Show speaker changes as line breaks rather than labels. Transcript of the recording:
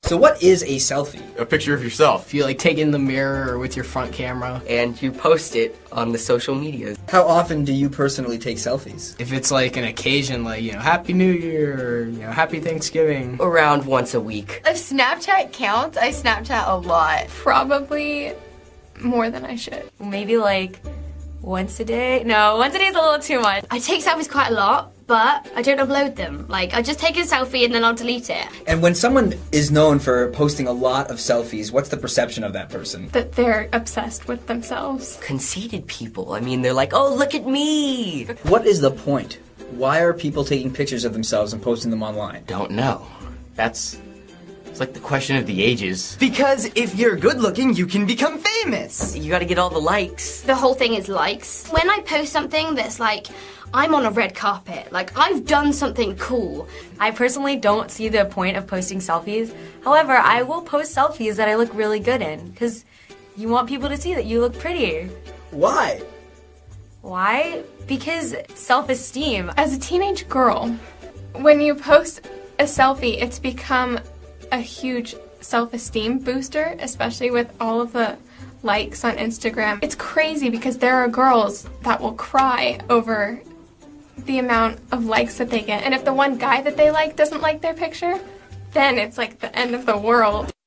So what is a selfie?
A picture of yourself.
If you like take it in the mirror or with your front camera.
And you post it on the social medias.
How often do you personally take selfies?
If it's like an occasion, like, you know, Happy New Year, or, you know, Happy Thanksgiving.
Around once a week.
If Snapchat counts, I Snapchat a lot. Probably more than I should.
Maybe like once a day? No, once a day is a little too much.
I take selfies quite a lot, but I don't upload them. Like, I just take a selfie and then I'll delete it.
And when someone is known for posting a lot of selfies, what's the perception of that person?
That they're obsessed with themselves.
Conceited people. I mean, they're like, oh, look at me.
What is the point? Why are people taking pictures of themselves and posting them online?
Don't know. It's like the question of the ages.
Because if you're good looking, you can become famous.
You gotta get all the likes.
The whole thing is likes. When I post something that's like, I'm on a red carpet, like I've done something cool.
I personally don't see the point of posting selfies. However, I will post selfies that I look really good in, because you want people to see that you look pretty.
Why?
Why? Because self-esteem.
As a teenage girl, when you post a selfie, it's become a huge self-esteem booster, especially with all of the likes on Instagram. It's crazy because there are girls that will cry over the amount of likes that they get. And if the one guy that they like doesn't like their picture, then it's like the end of the world.